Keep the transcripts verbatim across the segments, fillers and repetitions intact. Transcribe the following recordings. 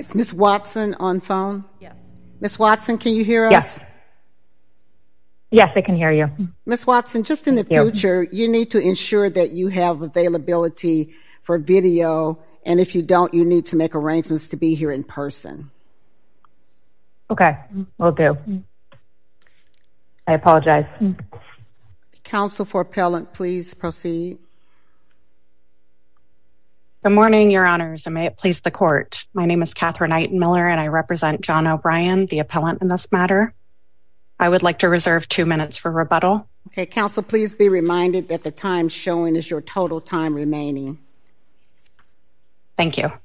Is Miz Watson on phone? Yes. Miz Watson, can you hear us? Yes. Yes, I can hear you. Miz Watson, just in the Thank future, you. you need to ensure that you have availability for video, and if you don't, you need to make arrangements to be here in person. Okay, will do. I apologize. Counsel for appellant, please proceed. Good morning, Your Honors, and may it please the court. My name is Catherine Eitenmiller, and I represent John O'Brien, the appellant in this matter. I would like to reserve two minutes for rebuttal. Okay, counsel, please be reminded that the time showing is your total time remaining. Thank you.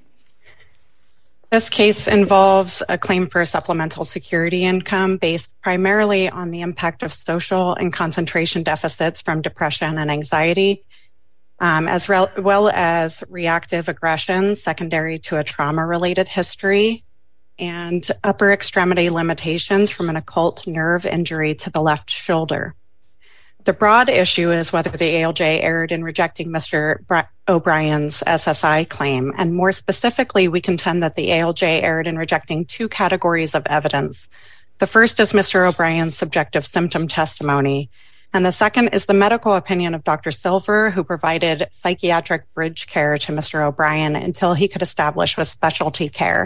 This case involves a claim for supplemental security income based primarily on the impact of social and concentration deficits from depression and anxiety, um, as re- well as reactive aggression secondary to a trauma-related history, and upper extremity limitations from an occult nerve injury to the left shoulder. The broad issue is whether the A L J erred in rejecting Mister Bri- O'Brien's S S I claim, and more specifically, we contend that the A L J erred in rejecting two categories of evidence. The first is Mister O'Brien's subjective symptom testimony, and the second is the medical opinion of Doctor Silver, who provided psychiatric bridge care to Mister O'Brien until he could establish with specialty care.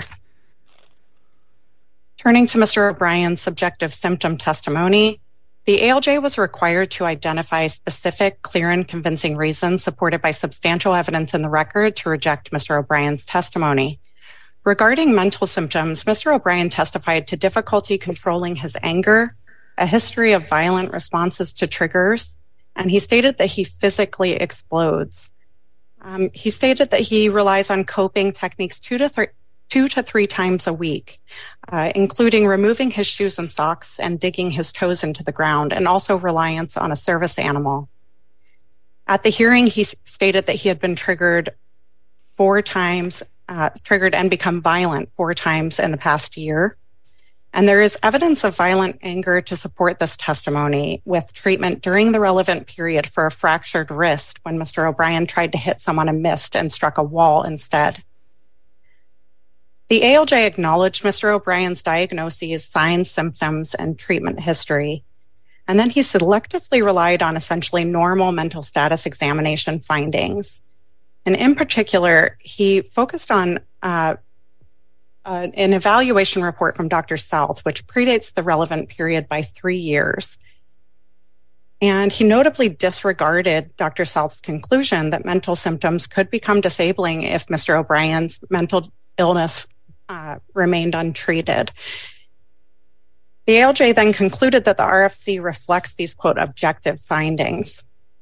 Turning to Mister O'Brien's subjective symptom testimony, the A L J was required to identify specific, clear, and convincing reasons supported by substantial evidence in the record to reject Mister O'Brien's testimony. Regarding mental symptoms, Mister O'Brien testified to difficulty controlling his anger, a history of violent responses to triggers, and he stated that he physically explodes. Um, he stated that he relies on coping techniques two to three two to three times a week, uh, including removing his shoes and socks and digging his toes into the ground, and also reliance on a service animal. At the hearing, he stated that he had been triggered four times, uh, triggered and become violent four times in the past year. And there is evidence of violent anger to support this testimony, with treatment during the relevant period for a fractured wrist when Mister O'Brien tried to hit someone and missed and struck a wall instead. The A L J acknowledged Mister O'Brien's diagnoses, signs, symptoms, and treatment history, and then he selectively relied on essentially normal mental status examination findings. And in particular, he focused on uh, uh, an evaluation report from Doctor South, which predates the relevant period by three years. And he notably disregarded Doctor South's conclusion that mental symptoms could become disabling if Mister O'Brien's mental illness Uh, remained untreated. The A L J then concluded that the R F C reflects these, quote, objective findings.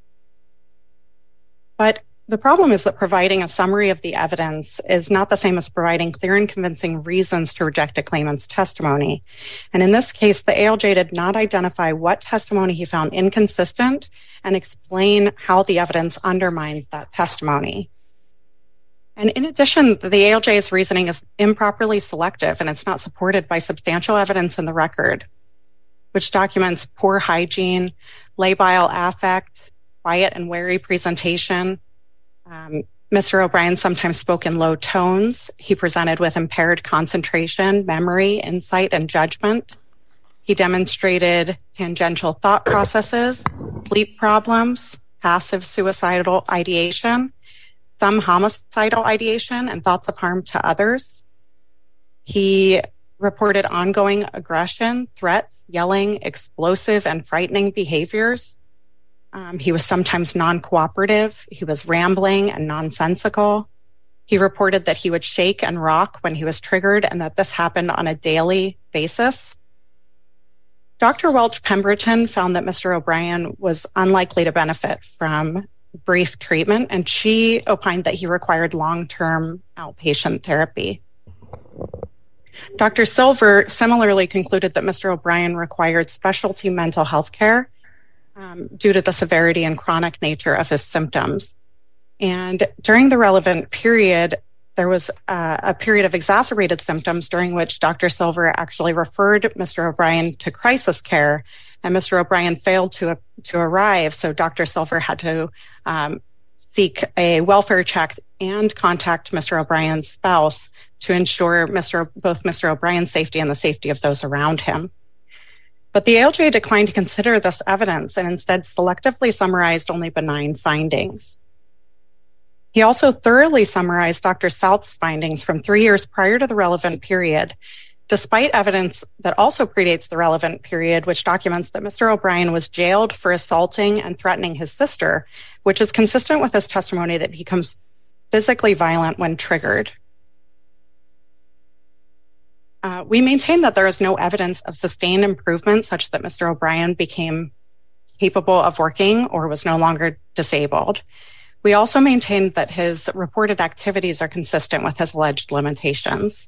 But the problem is that providing a summary of the evidence is not the same as providing clear and convincing reasons to reject a claimant's testimony. And in this case, the A L J did not identify what testimony he found inconsistent and explain how the evidence undermines that testimony. And in addition, the A L J's reasoning is improperly selective, and it's not supported by substantial evidence in the record, which documents poor hygiene, labile affect, quiet and wary presentation. Um, Mister O'Brien sometimes spoke in low tones. He presented with impaired concentration, memory, insight, and judgment. He demonstrated tangential thought processes, sleep problems, passive suicidal ideation, some homicidal ideation, and thoughts of harm to others. He reported ongoing aggression, threats, yelling, explosive and frightening behaviors. Um, he was sometimes non-cooperative. He was rambling and nonsensical. He reported that he would shake and rock when he was triggered, and that this happened on a daily basis. Doctor Welch Pemberton found that Mister O'Brien was unlikely to benefit from brief treatment, and she opined that he required long-term outpatient therapy. Doctor Silver similarly concluded that Mister O'Brien required specialty mental health care um, due to the severity and chronic nature of his symptoms. And during the relevant period, there was uh, a period of exacerbated symptoms during which Doctor Silver actually referred Mister O'Brien to crisis care, and Mister O'Brien failed to to arrive, so Doctor Silver had to um, seek a welfare check and contact Mister O'Brien's spouse to ensure Mister both Mister O'Brien's safety and the safety of those around him. But the A L J declined to consider this evidence and instead selectively summarized only benign findings. He also thoroughly summarized Doctor South's findings from three years prior to the relevant period, despite evidence that also predates the relevant period, which documents that Mister O'Brien was jailed for assaulting and threatening his sister, which is consistent with his testimony that he becomes physically violent when triggered. Uh, we maintain that there is no evidence of sustained improvement such that Mister O'Brien became capable of working or was no longer disabled. We also maintain that his reported activities are consistent with his alleged limitations.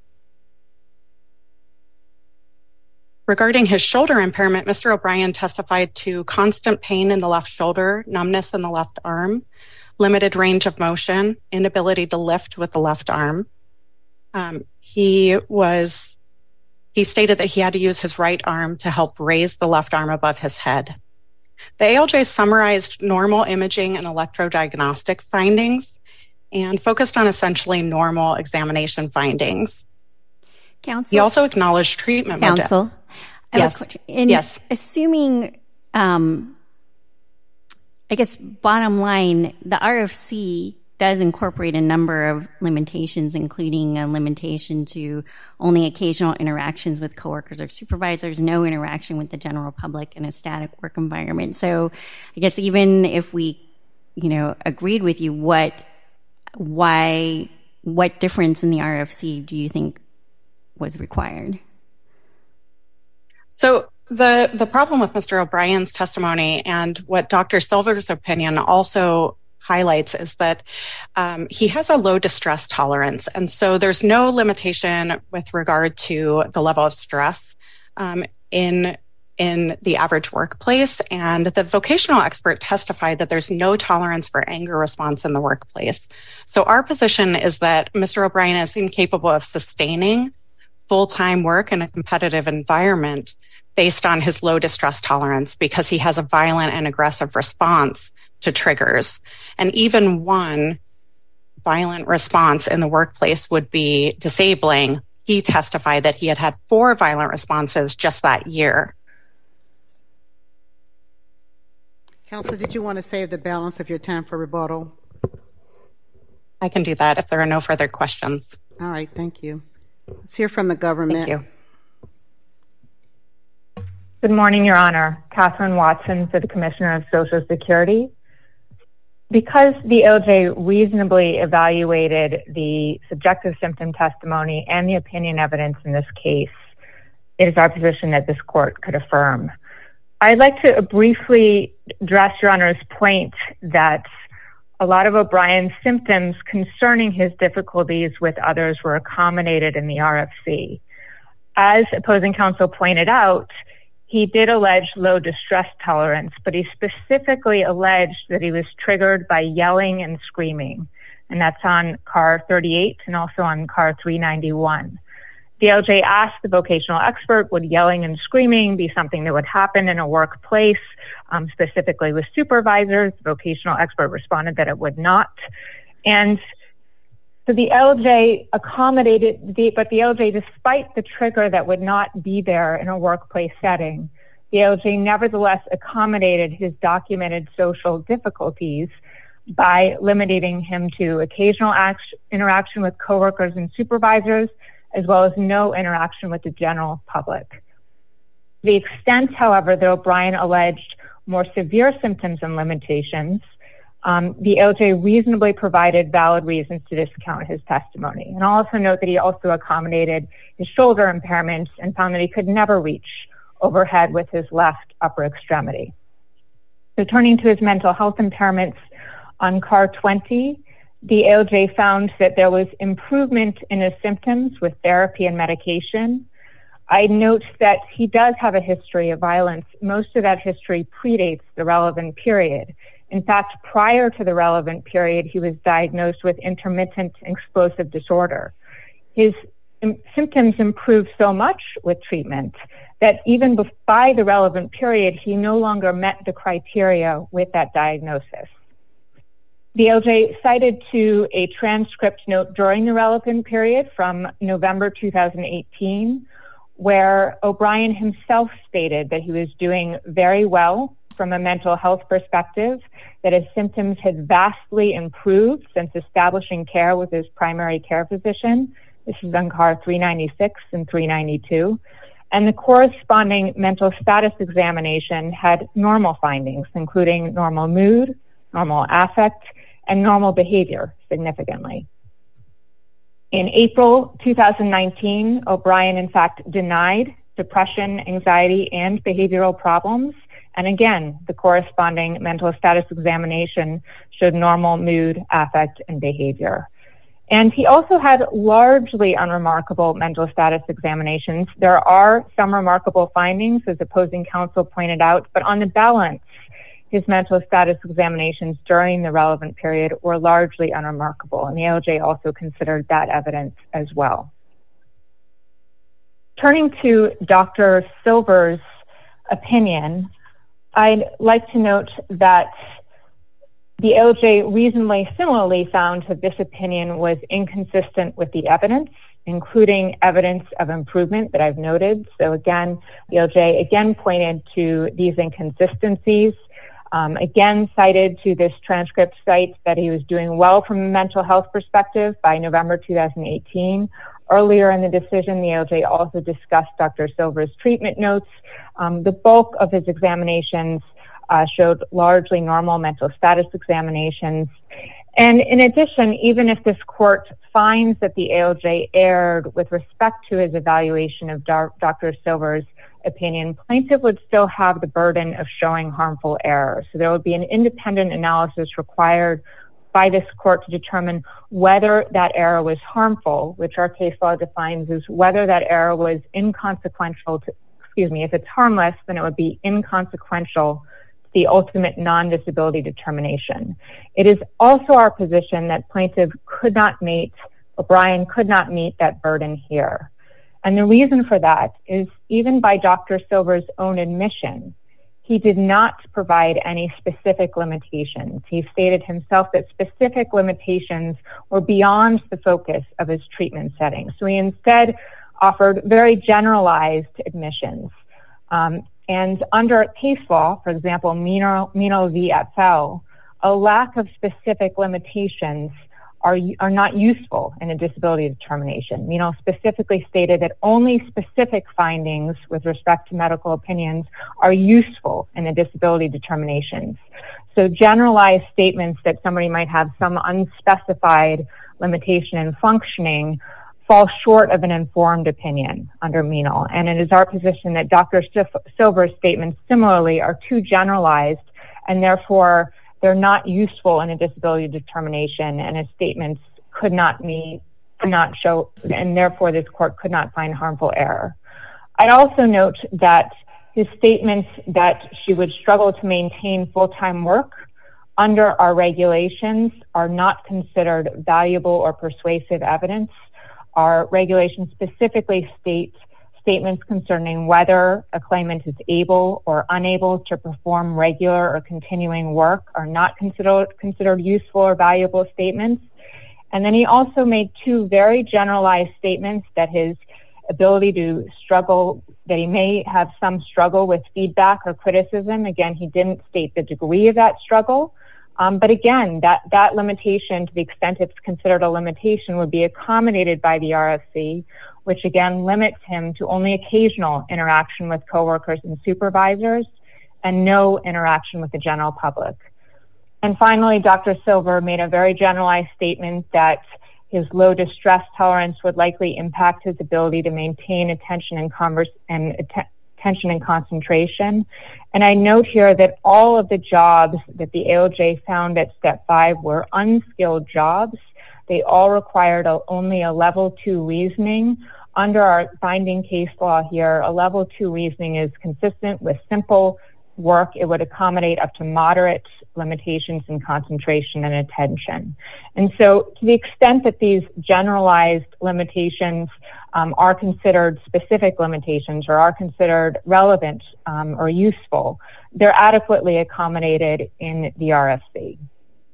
Regarding his shoulder impairment, Mister O'Brien testified to constant pain in the left shoulder, numbness in the left arm, limited range of motion, inability to lift with the left arm. Um, he was, he stated that he had to use his right arm to help raise the left arm above his head. The A L J summarized normal imaging and electrodiagnostic findings and focused on essentially normal examination findings. Counsel? He also acknowledged treatment. Counsel? Yes. In yes. Assuming, um, I guess, bottom line, the R F C does incorporate a number of limitations, including a limitation to only occasional interactions with coworkers or supervisors, no interaction with the general public in a static work environment. So I guess even if we, you know, agreed with you, what, why, what difference in the R F C do you think was required? So the, the problem with Mister O'Brien's testimony and what Doctor Silver's opinion also highlights is that um, he has a low distress tolerance. And so there's no limitation with regard to the level of stress um, in, in the average workplace. And the vocational expert testified that there's no tolerance for anger response in the workplace. So our position is that Mister O'Brien is incapable of sustaining full-time work in a competitive environment based on his low distress tolerance because he has a violent and aggressive response to triggers. And even one violent response in the workplace would be disabling. He testified that he had had four violent responses just that year. Counselor, did you want to save the balance of your time for rebuttal? I can do that if there are no further questions. All right, thank you. Let's hear from the government. Thank you. Good morning, Your Honor. Catherine Watson for the Commissioner of Social Security. Because the A L J reasonably evaluated the subjective symptom testimony and the opinion evidence in this case, it is our position that this court could affirm. I'd like to briefly address Your Honor's point that a lot of O'Brien's symptoms concerning his difficulties with others were accommodated in the R F C. As opposing counsel pointed out, he did allege low distress tolerance, but he specifically alleged that he was triggered by yelling and screaming. And that's on C A R thirty-eight and also on C A R three ninety-one. The A L J asked the vocational expert, would yelling and screaming be something that would happen in a workplace, um, specifically with supervisors? The vocational expert responded that it would not. And so the A L J accommodated, the, but the A L J, despite the trigger that would not be there in a workplace setting, the A L J nevertheless accommodated his documented social difficulties by limiting him to occasional act, interaction with coworkers and supervisors, as well as no interaction with the general public. To the extent, however, that O'Brien alleged more severe symptoms and limitations, Um, the A L J reasonably provided valid reasons to discount his testimony. And I'll also note that he also accommodated his shoulder impairments and found that he could never reach overhead with his left upper extremity. So turning to his mental health impairments, on C A R twenty, the A L J found that there was improvement in his symptoms with therapy and medication. I note that he does have a history of violence. Most of that history predates the relevant period. In fact, prior to the relevant period, he was diagnosed with intermittent explosive disorder. His im- symptoms improved so much with treatment that even by the relevant period, he no longer met the criteria with that diagnosis. the A L J cited to a transcript note during the relevant period from November two thousand eighteen, where O'Brien himself stated that he was doing very well from a mental health perspective, that his symptoms had vastly improved since establishing care with his primary care physician. This is on C A R three ninety-six and three ninety-two. And the corresponding mental status examination had normal findings, including normal mood, normal affect, and normal behavior significantly. In April two thousand nineteen, O'Brien, in fact, denied depression, anxiety, and behavioral problems. And again, the corresponding mental status examination showed normal mood, affect, and behavior. And he also had largely unremarkable mental status examinations. There are some remarkable findings, as opposing counsel pointed out, but on the balance, his mental status examinations during the relevant period were largely unremarkable, and the A L J also considered that evidence as well. Turning to Doctor Silver's opinion, I'd like to note that the A L J reasonably similarly found that this opinion was inconsistent with the evidence, including evidence of improvement that I've noted. So again, the A L J again pointed to these inconsistencies, um, again cited to this transcript site that he was doing well from a mental health perspective by November two thousand eighteen. Earlier in the decision, the A L J also discussed Doctor Silver's treatment notes. Um, the bulk of his examinations uh, showed largely normal mental status examinations. And in addition, even if this court finds that the A L J erred with respect to his evaluation of Doctor Silver's opinion, plaintiff would still have the burden of showing harmful error. So there would be an independent analysis required by this court to determine whether that error was harmful, which our case law defines as whether that error was inconsequential to, excuse me, if it's harmless, then it would be inconsequential to the ultimate non-disability determination. It is also our position that plaintiff could not meet, O'Brien could not meet that burden here. And the reason for that is even by Doctor Silver's own admission, he did not provide any specific limitations. He stated himself that specific limitations were beyond the focus of his treatment setting. So he instead offered very generalized admissions. Um, and under case law, for example, Meno v. Etzel, a lack of specific limitations are, are not useful in a disability determination. Meno specifically stated that only specific findings with respect to medical opinions are useful in a disability determinations. So generalized statements that somebody might have some unspecified limitation in functioning fall short of an informed opinion under Meno. And it is our position that Doctor Silver's statements similarly are too generalized, and therefore they're not useful in a disability determination, and his statements could not meet, could not show, and therefore this court could not find harmful error. I'd also note that his statements that she would struggle to maintain full-time work under our regulations are not considered valuable or persuasive evidence. Our regulations specifically state statements concerning whether a claimant is able or unable to perform regular or continuing work are not considered considered useful or valuable statements. And then he also made two very generalized statements that his ability to struggle, that he may have some struggle with feedback or criticism. Again, he didn't state the degree of that struggle. Um, but again, that, that limitation, to the extent it's considered a limitation, would be accommodated by the R F C, which again limits him to only occasional interaction with coworkers and supervisors and no interaction with the general public. And finally, Doctor Silver made a very generalized statement that his low distress tolerance would likely impact his ability to maintain attention and converse and att- attention and concentration. And I note here that all of the jobs that the A L J found at step five were unskilled jobs. They all required a, only a level two reasoning. Under our binding case law here, a level two reasoning is consistent with simple work. It would accommodate up to moderate limitations in concentration and attention. And so to the extent that these generalized limitations um, are considered specific limitations or are considered relevant um, or useful, they're adequately accommodated in the R F C.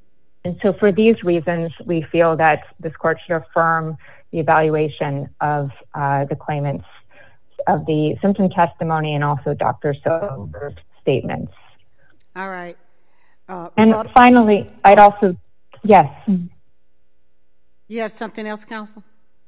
And so for these reasons, we feel that this court should affirm the evaluation of uh, the claimants of the symptom testimony and also Doctor Silver's statements. All right. Uh, and well, finally, I'd also, yes. You have something else, counsel?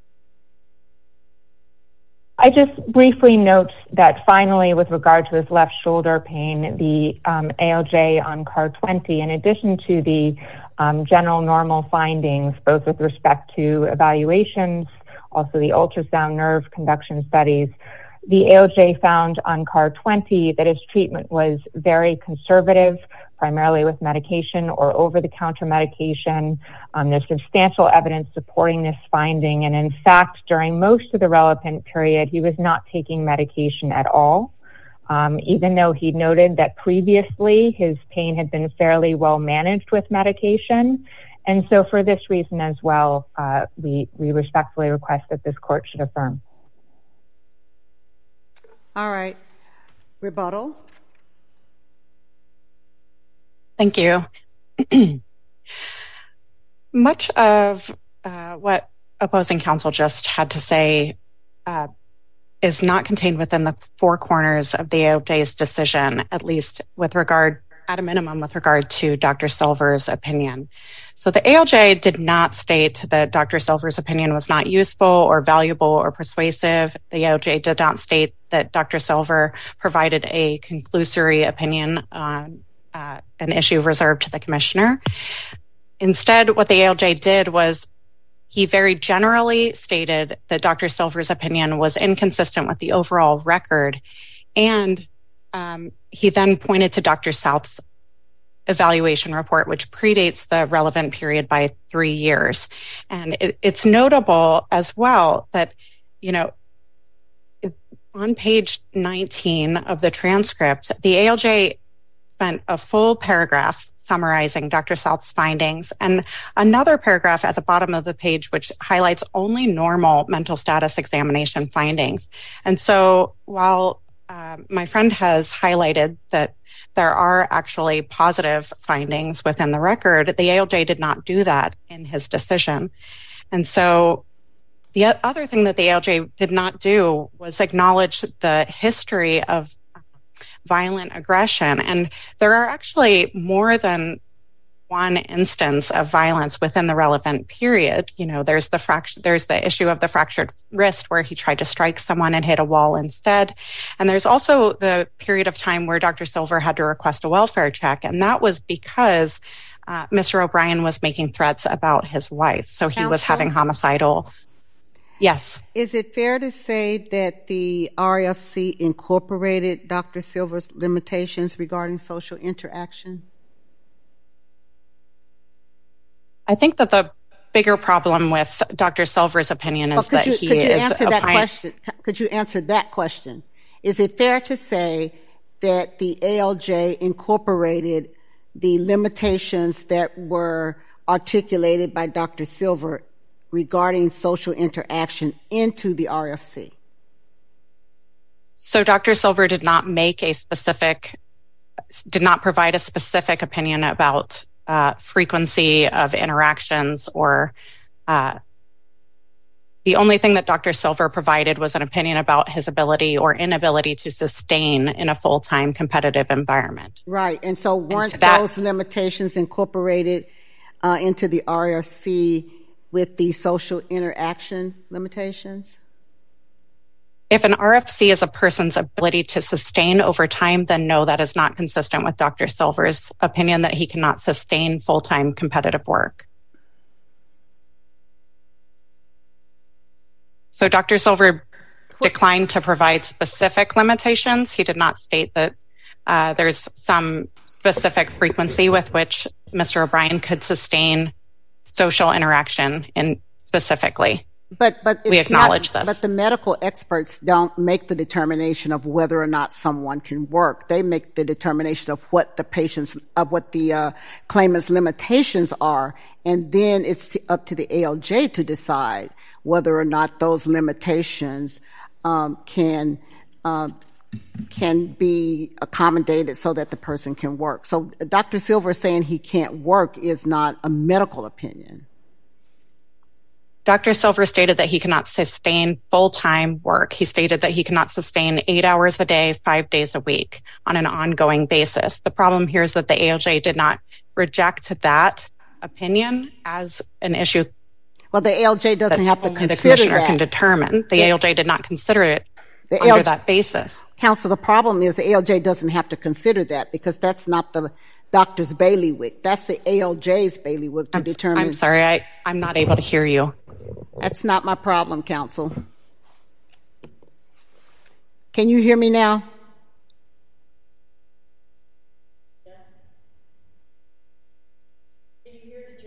I just briefly note that finally, with regard to his left shoulder pain, the um, A L J on C A R twenty, in addition to the um, general normal findings, both with respect to evaluations, also the ultrasound nerve conduction studies, the A L J found on C A R twenty that his treatment was very conservative, primarily with medication or over-the-counter medication. Um, there's substantial evidence supporting this finding, and in fact, during most of the relevant period, he was not taking medication at all, um, even though he noted that previously his pain had been fairly well managed with medication. And so for this reason as well, uh, we, we respectfully request that this court should affirm. All right. Rebuttal. Thank you. Much of uh, what opposing counsel just had to say uh, is not contained within the four corners of the A L J's decision, at least with regard, at a minimum, with regard to Doctor Silver's opinion. So the A L J did not state that Doctor Silver's opinion was not useful or valuable or persuasive. The A L J did not state that Doctor Silver provided a conclusory opinion on uh, an issue reserved to the commissioner. Instead, what the A L J did was he very generally stated that Doctor Silver's opinion was inconsistent with the overall record, and um, he then pointed to Doctor South's evaluation report, which predates the relevant period by three years. And it, it's notable as well that, you know, it, on page nineteen of the transcript, the A L J spent a full paragraph summarizing Doctor South's findings, and another paragraph at the bottom of the page which highlights only normal mental status examination findings. And so while uh, my friend has highlighted that there are actually positive findings within the record, the A L J did not do that in his decision. And so the other thing that the A L J did not do was acknowledge the history of violent aggression. And there are actually more than one instance of violence within the relevant period. You know, there's the fract- there's the issue of the fractured wrist where he tried to strike someone and hit a wall instead. And there's also the period of time where Doctor Silver had to request a welfare check. And that was because uh, Mister O'Brien was making threats about his wife. So he Counsel? was having homicidal. Yes. Is it fair to say that the R F C incorporated Doctor Silver's limitations regarding social interaction? I think that the bigger problem with Doctor Silver's opinion is well, that you, he could you is answer that applying- question? Could you answer that question? Is it fair to say that the A L J incorporated the limitations that were articulated by Doctor Silver regarding social interaction into the R F C? So Doctor Silver did not make a specific, did not provide a specific opinion about uh, frequency of interactions or uh, the only thing that Doctor Silver provided was an opinion about his ability or inability to sustain in a full-time competitive environment. Right. And so weren't and that, those limitations incorporated uh, into the R F C with the social interaction limitations? If an R F C is a person's ability to sustain over time, then no, that is not consistent with Doctor Silver's opinion that he cannot sustain full-time competitive work. So Doctor Silver declined to provide specific limitations. He did not state that uh, there's some specific frequency with which Mister O'Brien could sustain social interaction in specifically. But but it's we acknowledge not, this. But the medical experts don't make the determination of whether or not someone can work. They make the determination of what the patient's of what the uh, claimant's limitations are, and then it's t- up to the A L J to decide whether or not those limitations um, can uh, can be accommodated so that the person can work. So Doctor Silver saying he can't work is not a medical opinion. Doctor Silver stated that he cannot sustain full-time work. He stated that he cannot sustain eight hours a day, five days a week on an ongoing basis. The problem here is that the A L J did not reject that opinion as an issue. Well, the A L J doesn't have to consider the commissioner that. can determine. The A L J did not consider it the under A L J, that basis. Counsel, the problem is the A L J doesn't have to consider that because that's not the doctor's bailiwick. That's the A L J's bailiwick to I'm, determine. I'm sorry, I, I'm not able to hear you. That's not my problem, counsel. Can you hear me now? Yes. Can you hear the judge?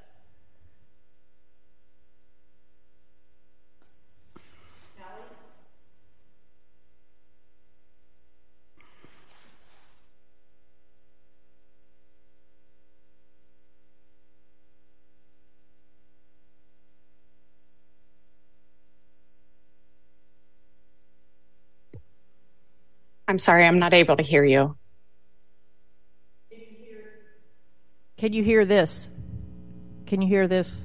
Callie? I'm sorry, I'm not able to hear you. Can you hear, Can you hear this? Can you hear this?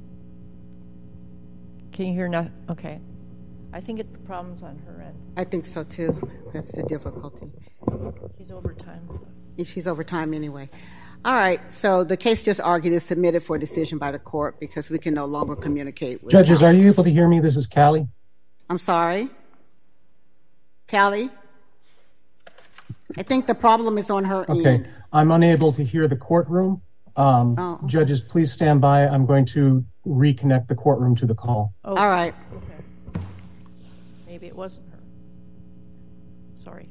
Can you hear no? Okay. I think it, the problem's on her end. I think so too. That's the difficulty. She's over time. She's over time anyway. All right, so the case just argued is submitted for decision by the court because we can no longer communicate with Judges, counsel. are you able to hear me? This is Callie. I'm sorry? Callie? I think the problem is on her Okay, end. I'm unable to hear the courtroom. Um, Oh, okay. Judges, please stand by. I'm going to reconnect the courtroom to the call. Oh, All right. okay. Maybe it wasn't her. Sorry.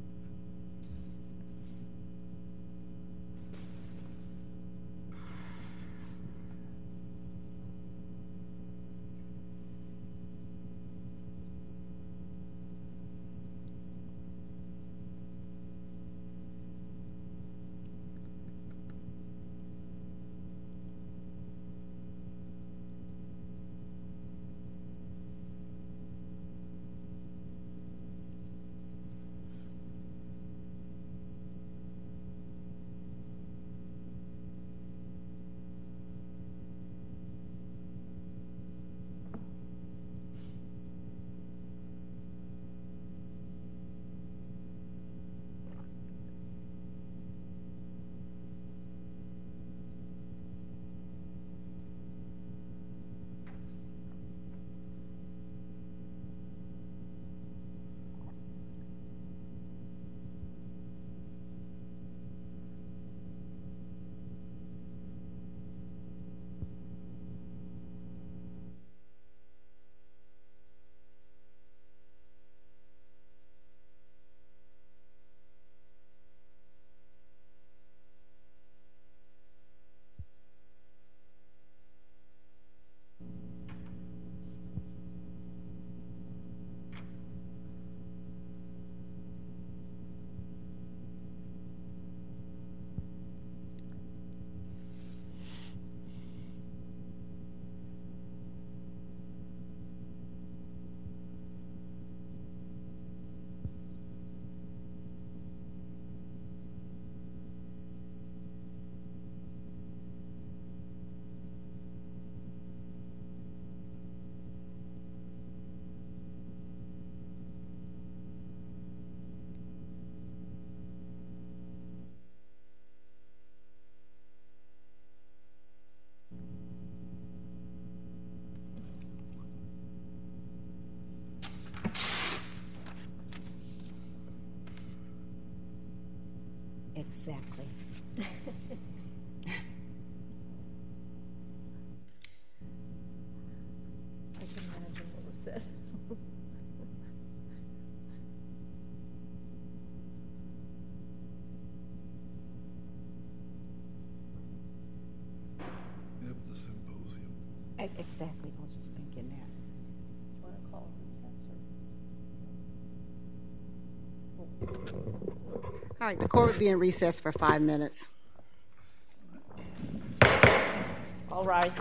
Exactly. I can imagine what was said. Yep, the symposium. Exactly. I was just thinking that. Want to call recess? All right, the court will be in recess for five minutes. All rise.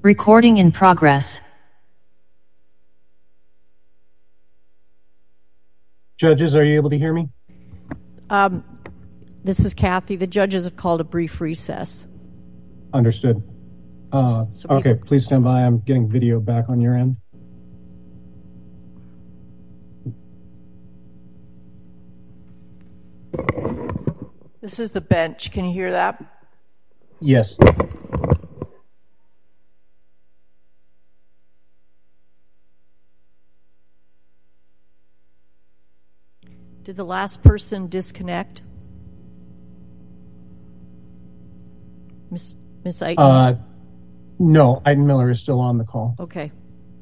Recording in progress. Judges, are you able to hear me? Um, this is Kathy. The judges have called a brief recess. Understood. Uh, So okay, people- please stand by. I'm getting video back on your end. This is the bench. Can you hear that? Yes. Did the last person disconnect? Miss Miss Eichen? Uh, no, Iden Miller is still on the call. Okay.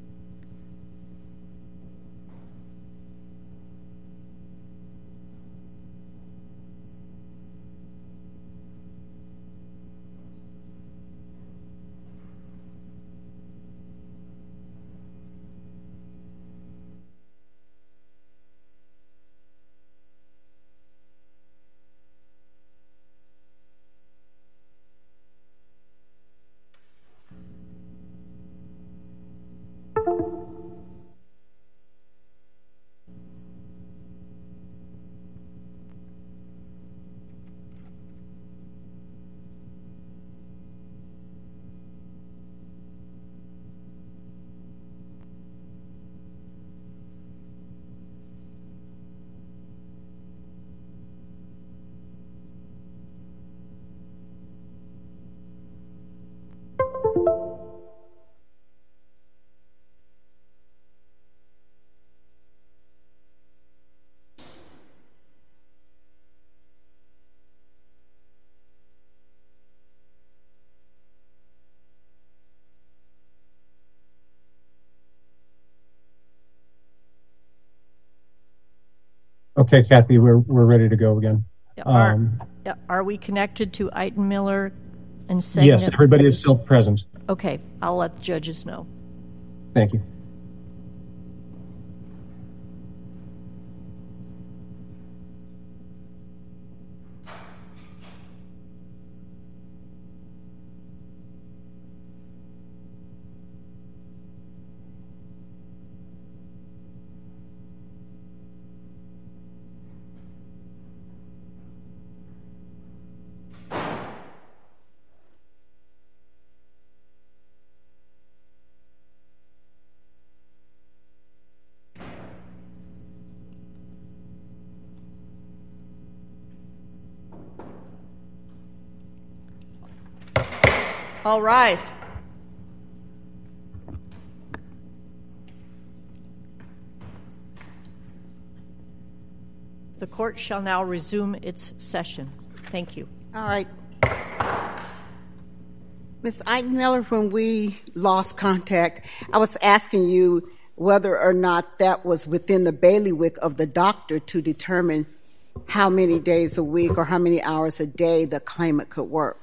Okay, Kathy, we're we're ready to go again. Yeah, are, Um, yeah, are we connected to Iten Miller and saying yes, that- everybody is still present. Okay, I'll let the judges know. Thank you. All rise. The court shall now resume its session. Thank you. All right. Miz Iden Miller, when we lost contact, I was asking you whether or not that was within the bailiwick of the doctor to determine how many days a week or how many hours a day the claimant could work.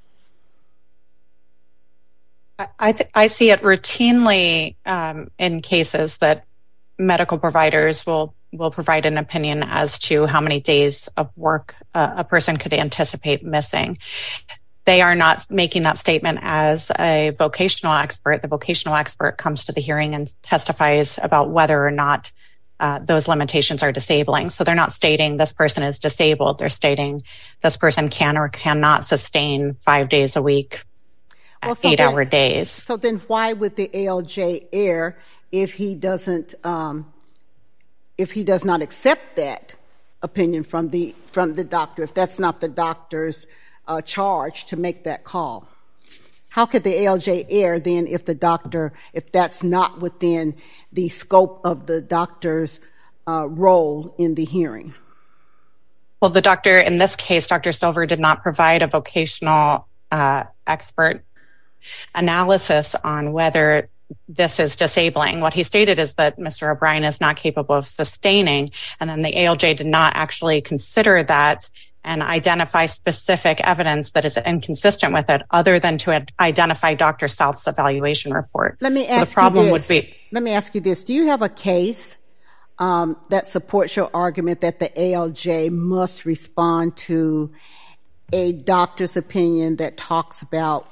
I, th- I see it routinely um, in cases that medical providers will will provide an opinion as to how many days of work uh, a person could anticipate missing. They are not making that statement as a vocational expert. The vocational expert comes to the hearing and testifies about whether or not uh, those limitations are disabling. So they're not stating this person is disabled. They're stating this person can or cannot sustain five days a week, Well, so eight-hour then- days. So then why would the A L J err if he doesn't, um, if he does not accept that opinion from the from the doctor, if that's not the doctor's uh, charge to make that call? How could the A L J err then if the doctor, if that's not within the scope of the doctor's uh, role in the hearing? Well, the doctor, in this case, Doctor Silver, did not provide a vocational uh, expert analysis on whether this is disabling. What he stated is that Mister O'Brien is not capable of sustaining, and then the A L J did not actually consider that and identify specific evidence that is inconsistent with it, other than to ad- identify Doctor South's evaluation report. Let me So ask the problem you would this. be. Let me ask you this. Do you have a case um, that supports your argument that the A L J must respond to a doctor's opinion that talks about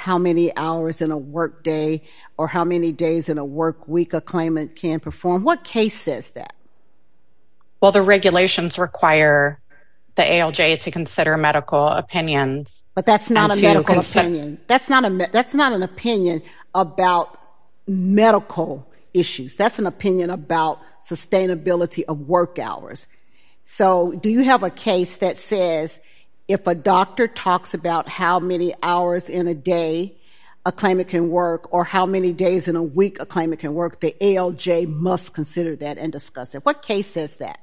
how many hours in a work day or how many days in a work week a claimant can perform? What case says that? Well, the regulations require the A L J to consider medical opinions. But that's not a medical consi- opinion. That's not a that's not an opinion about medical issues. That's an opinion about sustainability of work hours. So do you have a case that says if a doctor talks about how many hours in a day a claimant can work or how many days in a week a claimant can work, the A L J must consider that and discuss it? What case says that?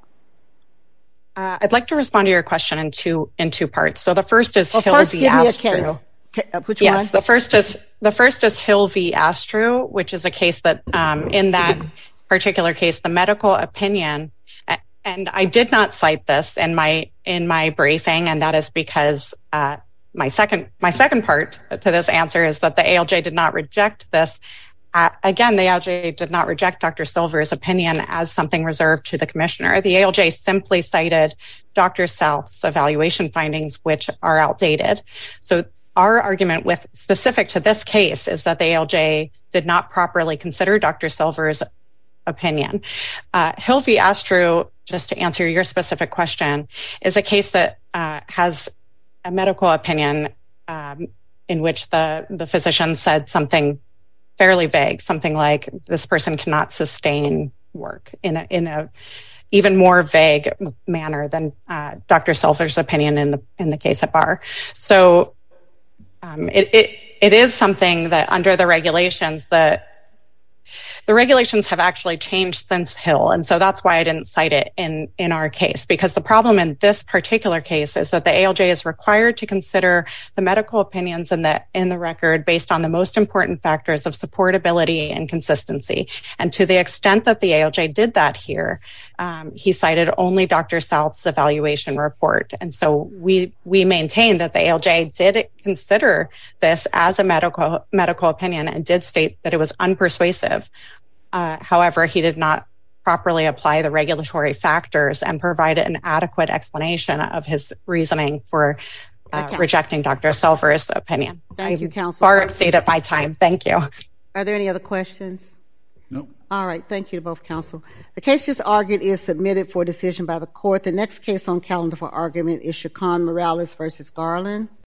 Uh, I'd like to respond to your question in two in two parts. So the first is well, Hill first v. give me a Astru. case. Uh, which yes, one? the first is the first is Hill v. Astru, which is a case that um, in that particular case, the medical opinion, and I did not cite this in my in my briefing, and that is because uh, my second my second part to this answer is that the A L J did not reject this. Uh, again, the A L J did not reject Doctor Silver's opinion as something reserved to the commissioner. The A L J simply cited Doctor South's evaluation findings, which are outdated. So our argument with specific to this case is that the A L J did not properly consider Doctor Silver's opinion. Uh, Hill v. Astru, just to answer your specific question, is a case that uh, has a medical opinion um, in which the, the physician said something fairly vague, something like this person cannot sustain work in a, in a even more vague manner than uh, Doctor Silver's opinion in the in the case at bar. So um, it, it it is something that under the regulations that the regulations have actually changed since Hill, and so that's why I didn't cite it in, in our case, because the problem in this particular case is that the A L J is required to consider the medical opinions in the in the record based on the most important factors of supportability and consistency. And to the extent that the A L J did that here, um, he cited only Doctor South's evaluation report. And so we we maintain that the A L J did consider this as a medical medical opinion and did state that it was unpersuasive. Uh, however, he did not properly apply the regulatory factors and provide an adequate explanation of his reasoning for uh, okay. rejecting Doctor Silver's opinion. Thank I've you, Counsel. far exceeded my time. Thank you. Are there any other questions? No. All right. Thank you to both counsel. The case just argued is submitted for decision by the court. The next case on calendar for argument is Chacon Morales versus Garland.